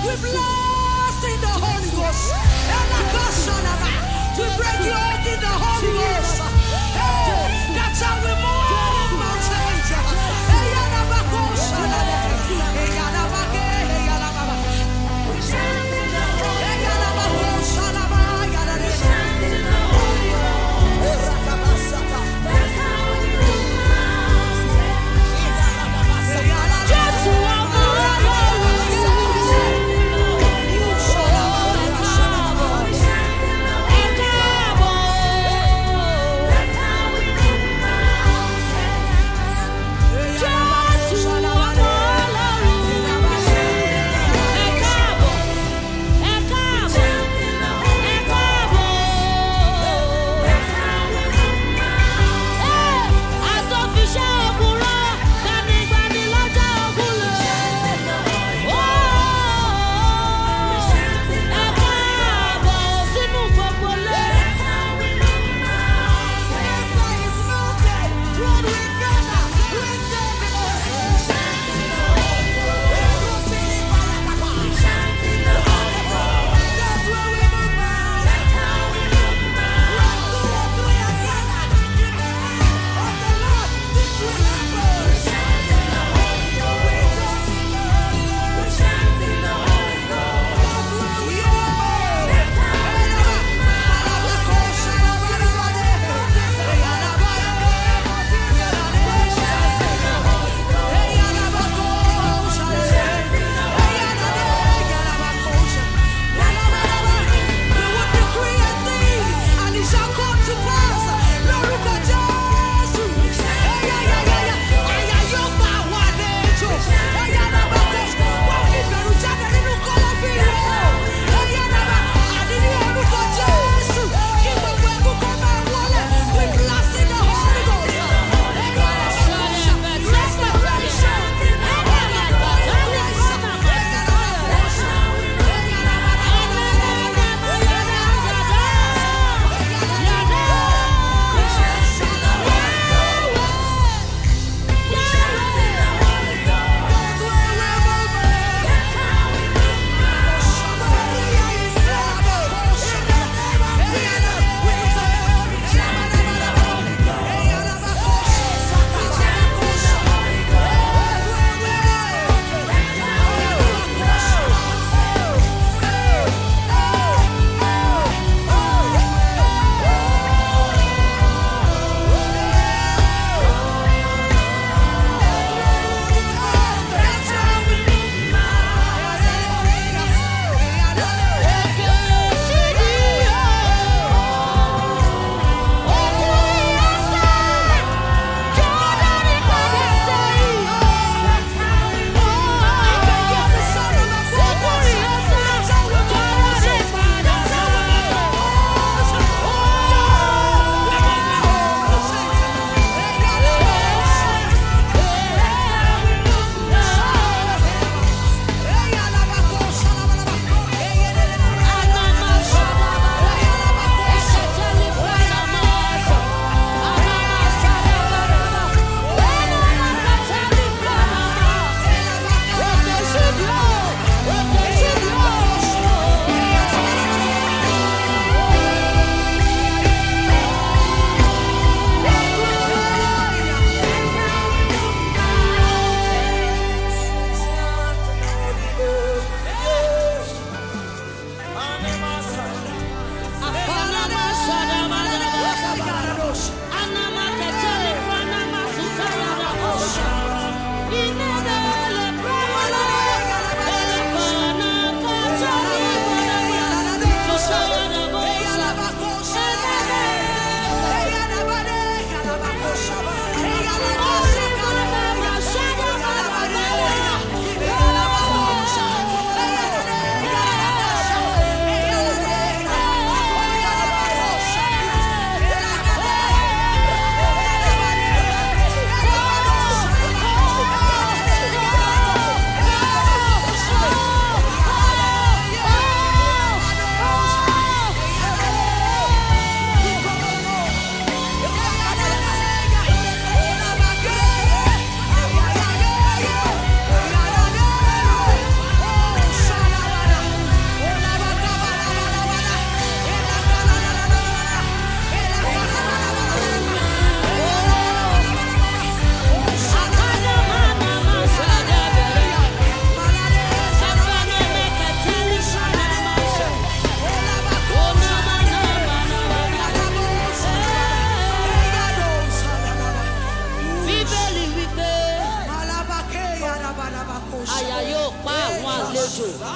We blast in the Holy Ghost. We break you out in the Holy Ghost. Hey, that's how we move mountains. Hey, Yalabakosha. Hey, Yalabake. Hey, Yalababa. Hey, Yalabakosha.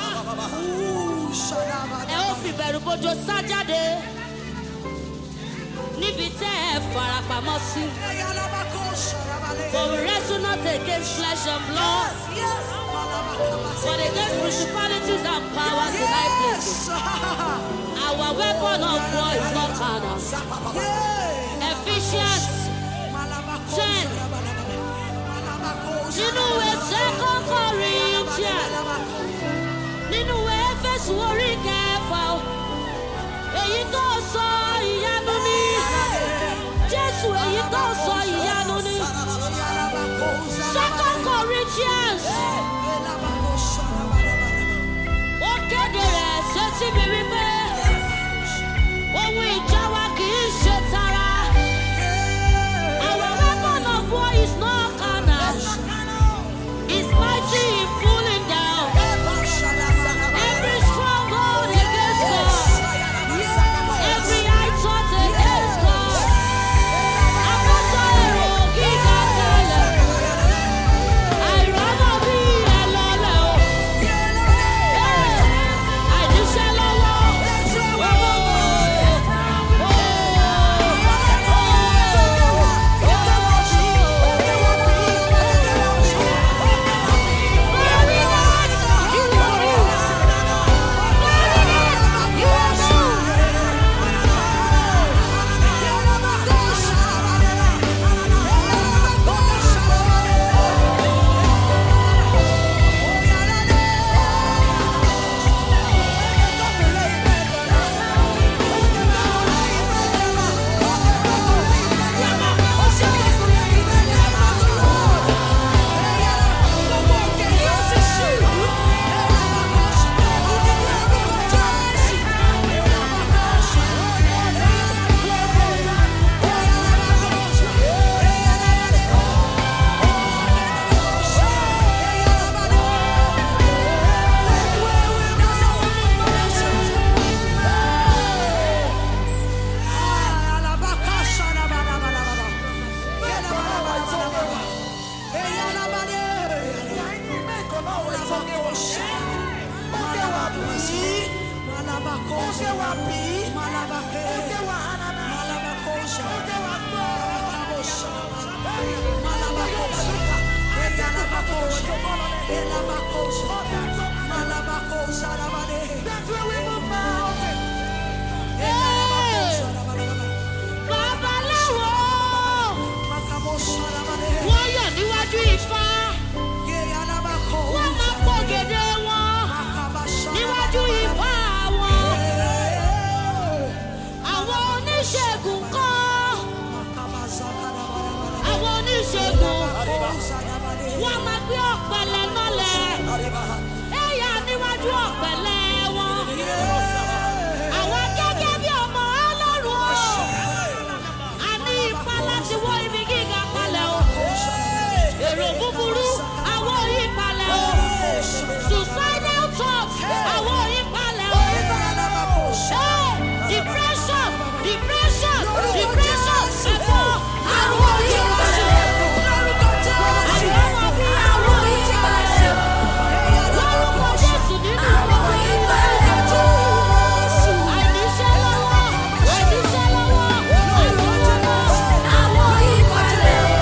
ẹ ó fi bẹ̀rù bojo sá jáde níbi tẹ́ ẹ farapamọ́ sí. For we wrestle not against flesh and blood, but against principalities and powers in high places. Our weapon of war is not carnal. Ephesians 10. Nínú ìwé 2 Corinthians, nínú ìwé Éfésù orí kẹfà, èyí tó sọ ìyanu ni. Jésù èyí tó sọ ìyanu ni. 2 Corinthians. Ó kéde rẹ̀ sétí mi wípé ohun ìjà wa kì í ṣe tara. Our weapon of war is not carnal. It's mighty in pulling down every stronghold against God, every high thought against God. Àkóso èrò gíga kalẹ̀, àìrọ́mọ bí ẹlọ́lẹ̀ o. Àìníṣẹ́ lọ́wọ́. Wọ́n yọ̀ níwájú Ifá, wọ́n máa pògèdè wọn níwájú Ifá wọn. Àwọn oníṣègùn kan, àwọn oníṣègùn wọ́n máa gbé ọ̀pẹ̀lẹ̀ mọ́lẹ̀, ẹ̀yà níwájú ọ̀pẹ̀lẹ̀ wọn. Àwọn gẹ́gẹ́ bí ọmọ Ọlọ́run o, a ní ipá láti wó ibi gíga palẹ̀ o. Èrò búburú, àwọn ìpalẹ̀ o. Suicidal thoughts, àwọn ìpalẹ̀ o. Depression, depression, depression, ẹ̀fọ́, àwọn ìpalẹ̀ o. Àyọ̀wọ̀ bí àwọn ìpalẹ̀ o. Lórúkọ Jésù nínú àwọn ìpalẹ̀ o. Àìníṣẹ́ lọ́wọ́, àìníṣẹ́ lọ́wọ́, àìlówó àwọn ìpalẹ̀ o.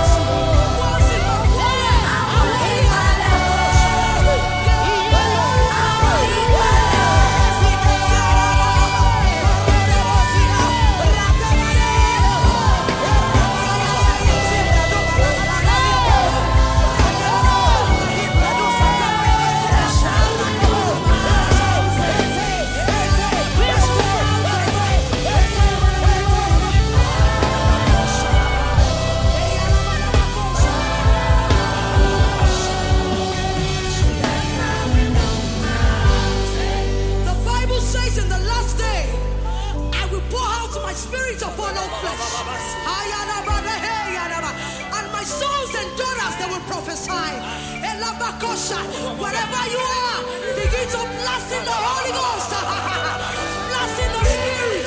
The Bible says in the last day, I will pour out my spirit upon all flesh. And my sons and daughters, they will prophesy. Wherever you are, begin to blast in the Holy Ghost. Blast in the Spirit.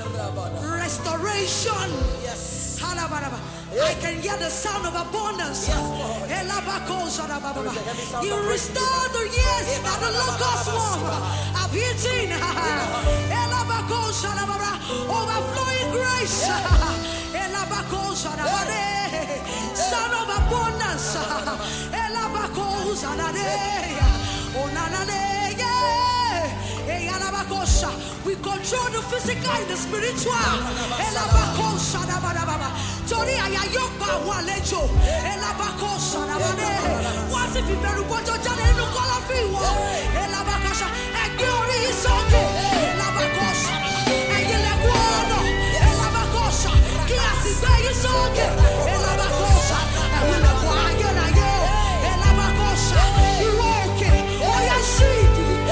Restoration. Yes. I can hear the sound of abundance. You restore the years that the locust swarm have eaten. Overflowing grace. Son of abundance. We control the physical and the spiritual. Tori ayayopa walejo. What if you better put your channel in the color fee? And glory is okay. And you let go. Class is there is okay. And we let go. You okay? Oh, yeah, see.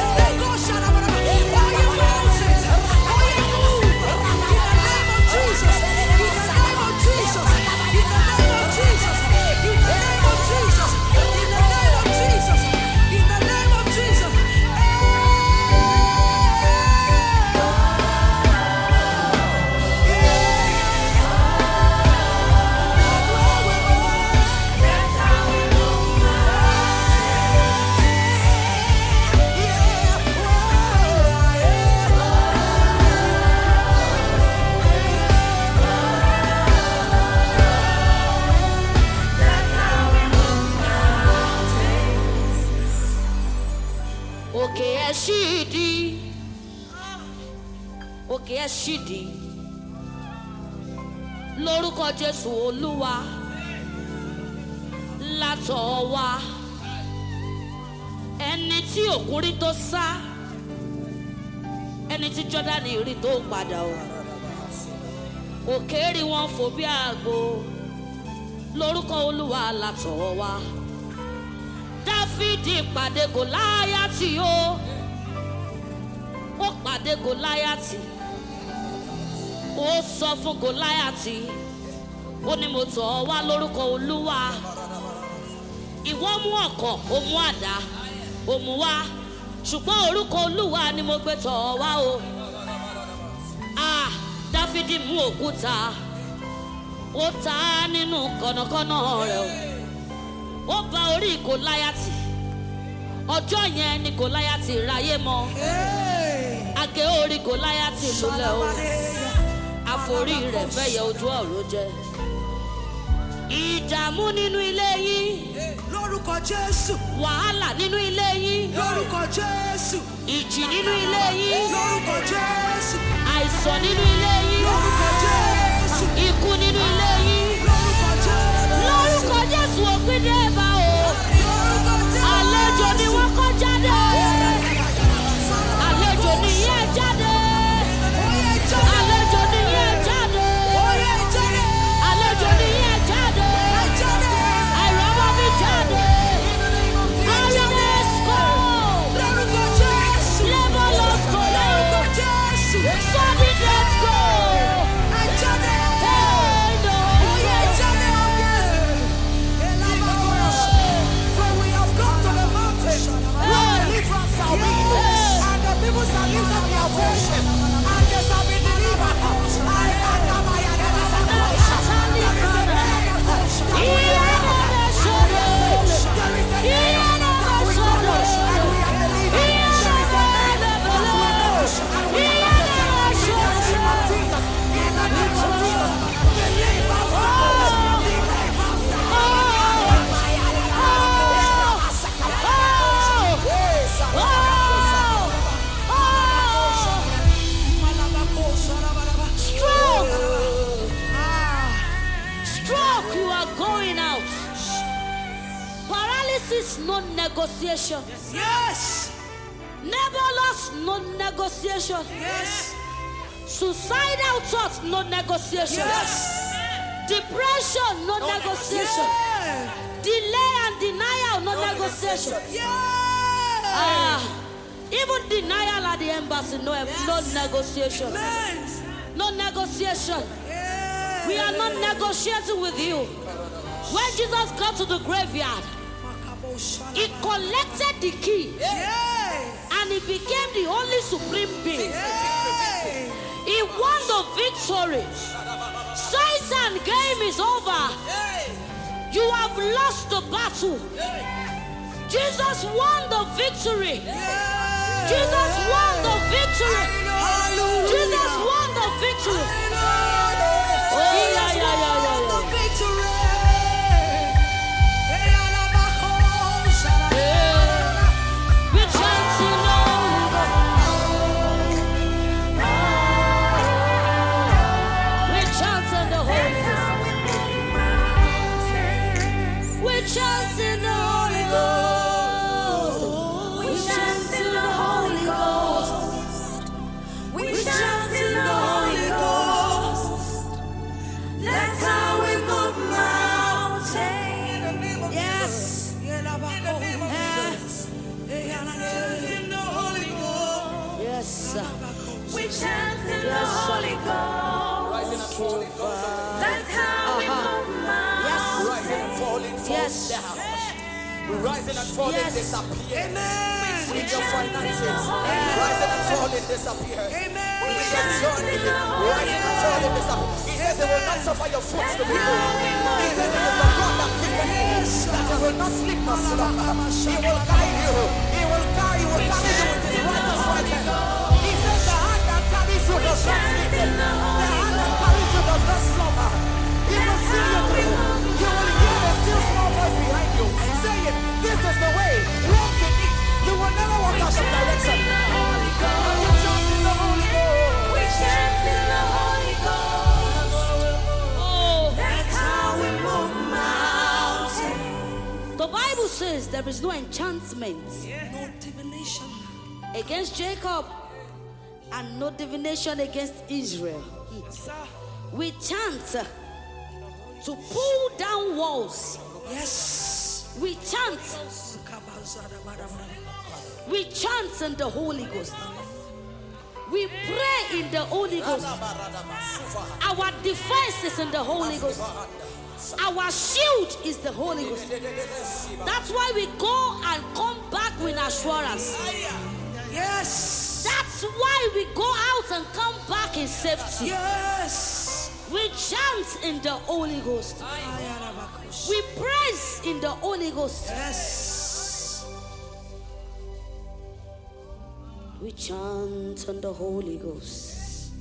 Shidi lórúkọ Jésù Olúwa látọ̀ wá ẹni tí òkun rí tó sá ẹni tí Jọ́dánì rí tó padà o òkè rí wọn fò bí àgbò lórúkọ Olúwa látọ̀ wá Dáfídì pàdé Gòláyátì ó pàdé Gòláyátì. Ó sọ fún Gòláyátì ó ní mo tọ̀ ọ́ wá lórúkọ Olúwa ìwọ mú ọ̀kọ̀ ó mú àdá ó mú wá ṣùgbọ́n orúkọ Olúwa ni mo gbé tọ̀ ọ́ wá o. Dáfídì mú òkúta ó ta á nínú kọ̀nàkọ́nà rẹ̀ ó bá orí Gòláyátì ọjọ́ yẹn ni Gòláyátì ráyé mọ́ àgé orí Gòláyátì lulẹ̀ o. Àforí rẹ̀ fẹ́ yẹ ojú ọ̀run jẹ. Ìdààmú nínú ilé yín. Lórúkọ Jésù. Wàhálà nínú ilé yín. Lórúkọ Jésù. Ìjì nínú ilé yín. Lórúkọ Jésù. Àìsàn nínú ilé yín. Lórúkọ Jésù. Ikú nínú ilé yín. Lórúkọ Jésù. Lórúkọ Jésù òpin dé bá o. Lórúkọ Jésù. Àlejò ni wọ́n kọ́ jáde. Àlejò ni yẹn jáde. Àlejò ni yẹn jáde. Àlejò ni yẹn jáde. Àìrọ́mọ mi jáde. Holiness go. Lórúkọ Jésù. Labour loss go. Lórúkọ Jésù. Sudden death go. Jáde. For we have come to the mountain where deliverance shall be. And the people shall lift up their worship. And they shall be delivered. No negotiation. Yes. Never lost, no negotiation. Yes. Suicidal thoughts, no negotiation. Yes. Depression, no negotiation. Yeah. Delay and denial, no negotiation. Yeah. Even denial at the embassy, no negotiation. Amen. No negotiation. Yeah. We are not negotiating with you. When Jesus got to the graveyard, he collected the key. Yeah. And he became the only supreme being. Yeah. He won the victory. Satan game is over. You have lost the battle. Jesus won the victory. Jesus won the victory. Jesus won the victory. Oh, yeah, yeah, yeah, yeah. We're chanting over. We're chanting the Holy Ghost. We're chanting the Holy Ghost. We're chanting the Holy Ghost. We're chanting the Holy Ghost. That's how we move mountains. Yes. In the name of Jesus. In the Holy Ghost. Yes. We chant in the Holy Rising and Ghost. falling, goes up. That's how we move mountains. Rising and falling, falls Yes. down. Rising and falling, Yes. disappear. We With your chant in finances, the Holy rising and Ghost. falling, disappear. We With your chant joy, in the Holy rising and falling, disappear. He says they will not suffer your foot to be moved. He says it is the God that keepeth you, that he will not sleep nor slumber. He will guide you. He will carry you with his righteous right hand. He says the hand that carries you does not sleep. The hand that carries you does not slumber. He will see you through. You will hear the still small voice behind you saying, this is the way, walk in it. You will never walk out of direction. Holy Ghost. We chant in the Holy Ghost. Oh, That's how we move mountains. the Bible says there is no enchantment No divination. against Jacob and no divination against Israel. We chant to pull down walls. Yes. We chant. We chant in the Holy Ghost. We pray in the Holy Ghost. Our defense is in the Holy Ghost. Our shield is the Holy Ghost. That's why we go and come back with assurance. Yes. That's why we go out and come back in safety. Yes. We chant in the Holy Ghost. We praise in the Holy Ghost. Yes. We chant in the Holy Ghost.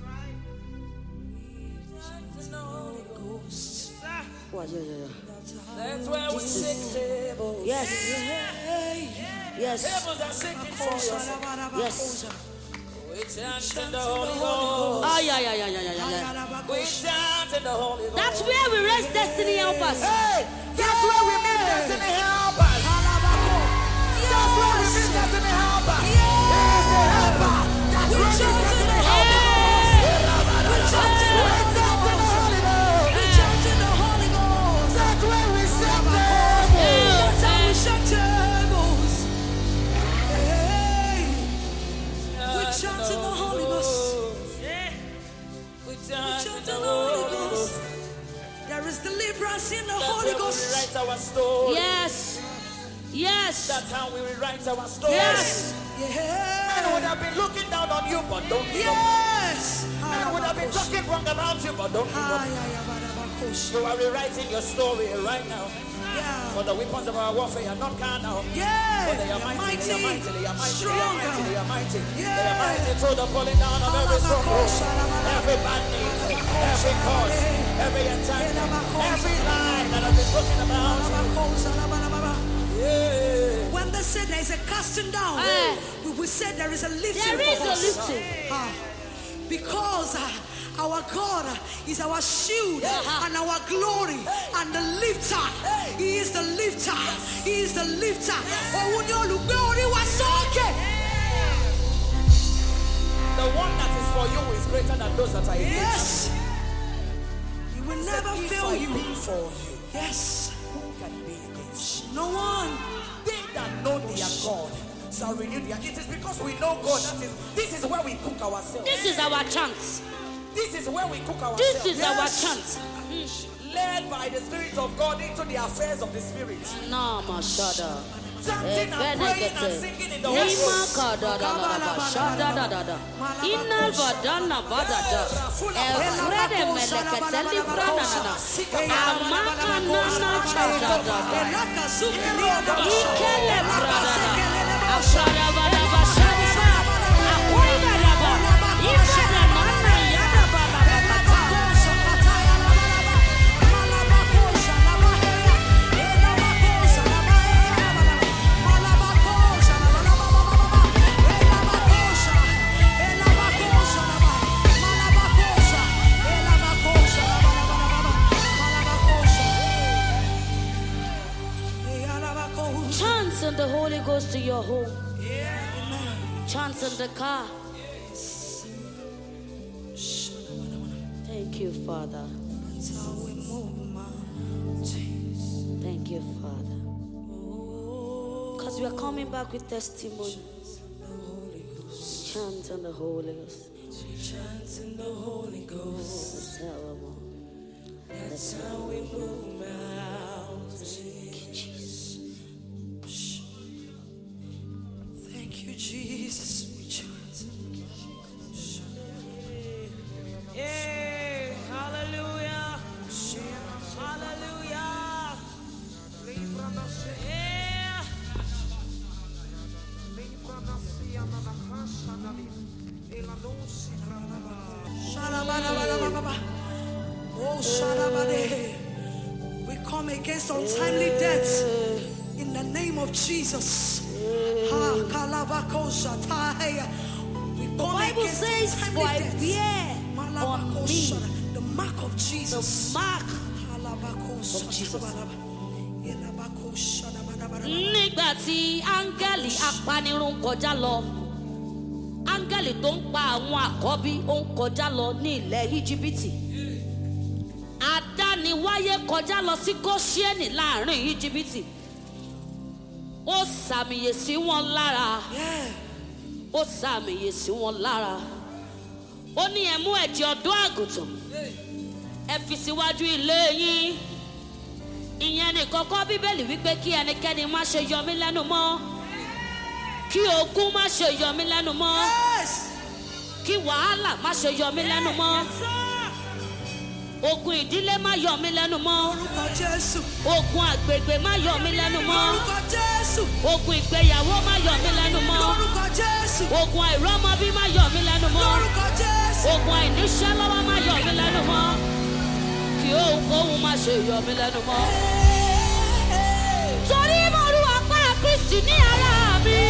Wow, yeah. That's where we sing tables. Yes. Yes. Tables are sinking for us. Yes. We chant in the Holy Ghost. Ah, yeah. We chant in the Holy Ghost. That's where we raise destiny helpers. Hey, that's where we meet destiny helpers. That's where we meet destiny helpers. He's the helper. That's where we meet destiny helpers. We chant in the Holy Ghost. We chant in the Holy Ghost. That's where we set tables. That's how we shut tables. We chant in the Holy Ghost. We We chant chant in in the the Holy Holy Ghost. Ghost. There is deliverance in the That's Holy where we Ghost. rewrite our story. Yes. Yes. That's how we rewrite our story. Yes. Men would have been looking down on you, but don't give up. Yes. Men would have been talking wrong about you, but don't give up. You are rewriting your story right now. For the weapons of our warfare are not carnal. But they are mighty, they are mighty, they are mighty, they are mighty, they are mighty. They are mighty through the pulling down of every stronghold, every bandit, every cause, every enchantment, every lie that has been spoken about. Yeah. When they say there is a casting down, we will say there is a lifting. There is for a us. lifting. Because our God is our shield and our glory and the lifter. He is the lifter. He is the lifter. The one that is for you is greater than those that are against you. Yes. He will He said, never if fail I you. be for you, Yes. who can be against you? No one. They that know their God shall renew their. It is because we know God. This is where we cook ourselves. This is our chance. This is where we cook ourselves. This is our chance. Led by the Spirit of God into the affairs of the Spirit. No, Mashada. chanting and praying and singing in the Holy Ghost. Send the Holy Ghost to your home. Chants in the car. Thank you, Father. Thank you, Father. Because we are coming back with testimony. Chant in the Holy Ghost. Chant in the Holy Ghost. That's how we move mountains. Thank you, Jesus. We chant. Yeah, hallelujah. Hallelujah. Yeah. We come against untimely death in the name of Jesus. We come The Bible says, for I bear on me the mark of Jesus. the mark of Jesus. Nígbà tí áńgẹ́lì apanirun kọjá lọ, áńgẹ́lì tó ń pa àwọn àkọ́bí ó ń kọjá lọ ní ilẹ̀ Íjíbítì. Adániwáyé kọjá lọ sí Góṣẹ́nì láàrin Íjíbítì. Ó sàmìyè sí wọn lára. Ó sàmìyè sí wọn lára. Ó ní ẹ mú ẹ̀jẹ̀ ọ̀dọ́ àgùntàn. Ẹ fi síwájú ilé yín. Ìyẹn ní kọ́kọ́ Bíbélì wípé kí ẹnikẹ́ni má ṣe yọ mí lẹ́nu mọ́. Kí ogun má ṣe yọ mí lẹ́nu mọ́. Kí wàhálà má ṣe yọ mí lẹ́nu mọ́. Ogun ìdílé má yọ mí lẹ́nu mọ́. Ogun àgbègbè má yọ mí lẹ́nu mọ́. Ogun ìgbéyàwó má yọ mí lẹ́nu mọ́. Ogun àìrọ́mọbí má yọ mí lẹ́nu mọ́. Ogun àìníṣẹ́ lọ́wọ́ má yọ mí lẹ́nu mọ́. Kí ohunkóhun má ṣe yọ mí lẹ́nu mọ́. Torí mo rú agbára Kristi ní ara mi.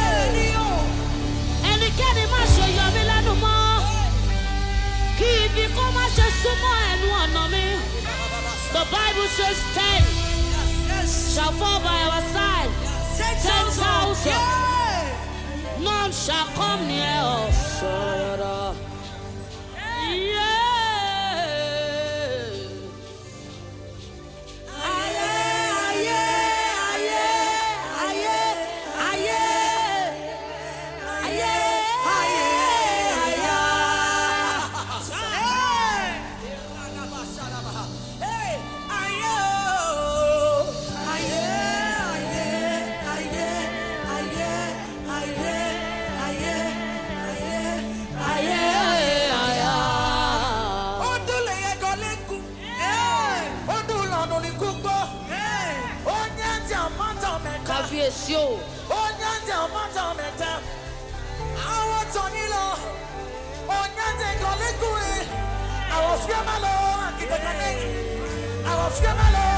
Ẹnikẹ́ni má ṣe yọ mí lẹ́nu mọ́. Kí ibi kó má ṣe súnmọ́ ẹnu ọ̀nà mi. The Bible says 10 shall fall by our side. 10,000. None shall come near us. Kábíyèsí o. Our